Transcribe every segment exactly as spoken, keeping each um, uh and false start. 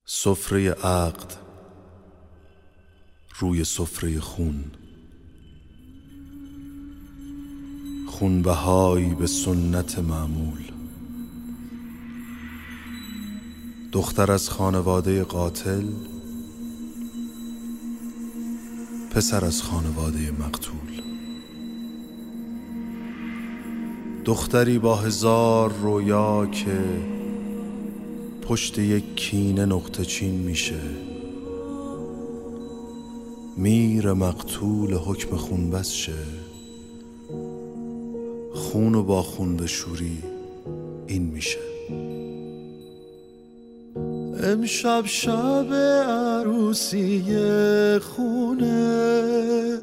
سفره عقد روی سفره خون، خونبهایی به سنت معمول. دختر از خانواده قاتل، پسر از خانواده مقتول. دختری با هزار رویا که پشت یک کینه نقطه چین میشه. میر مقتول حکم خون بس شه، خون و با خون به شوری این میشه. امشب شب عروسی خونه،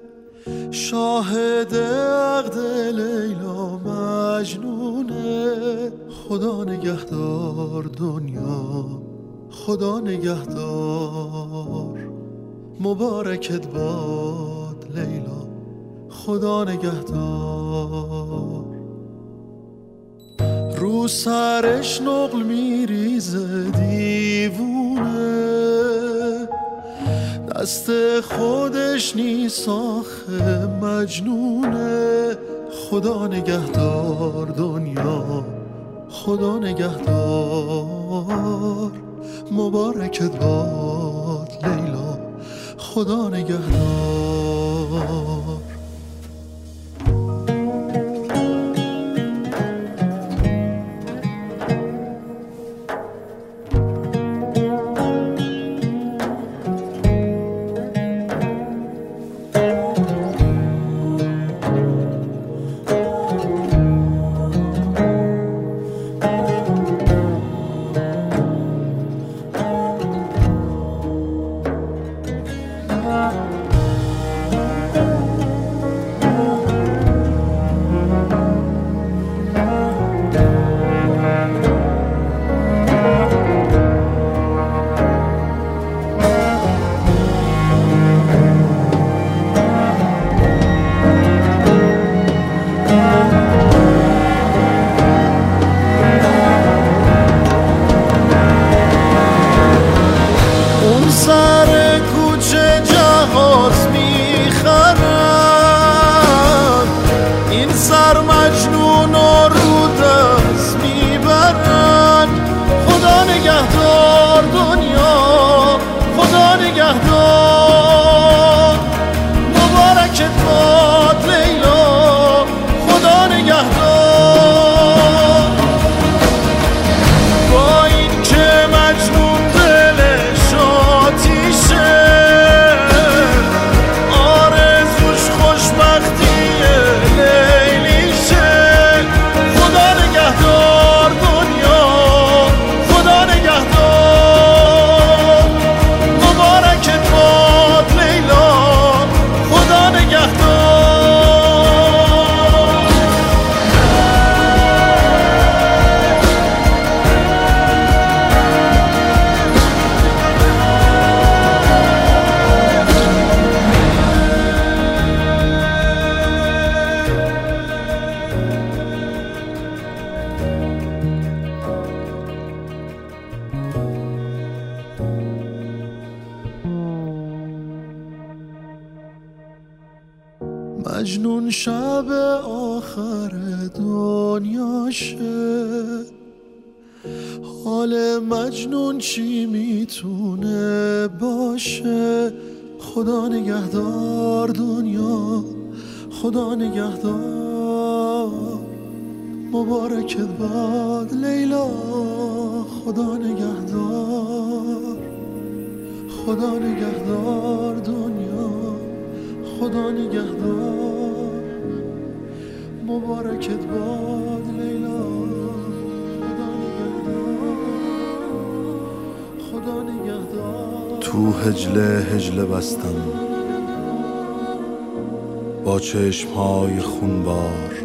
شاهد عقد لیلا مجنونه. خدا نگهدار دنیا، خدا نگهدار، مبارکت باد لیلا، خدا نگهدار. رو سرش نقل میریزه دیوونه، دست خودش نیست آخه مجنونه. خدا نگهدار دنیا، خدا نگهدار، مبارکت باد لیلا، خدا نگهدار. سر کوچه جهاز میخرن، این سر مجنون و رو دست میبرن. خدا نگهدار دنیا، خدا نگهدار، مبارکت باد لیلا، خدا نگهدار. با این که مجنون مجنون شب آخر دنیاشه، حال مجنون چی میتونه باشه. خدا نگهدار دنیا، خدا نگهدار، مبارکت باد لیلا، خدا نگهدار، خدا نگهدار دنیا، خدا نگهدار، مبارکت باد لیلا، خدا نگهدار، خدا نگهدار. تو هجله هجله بستم با چشمهای خونبار،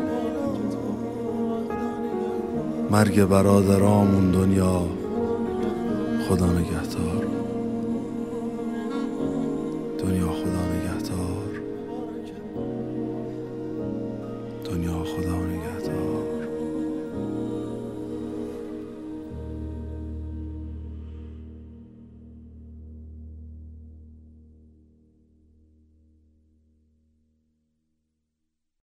مرگ برادرامون دنیا، خدا نگهدار.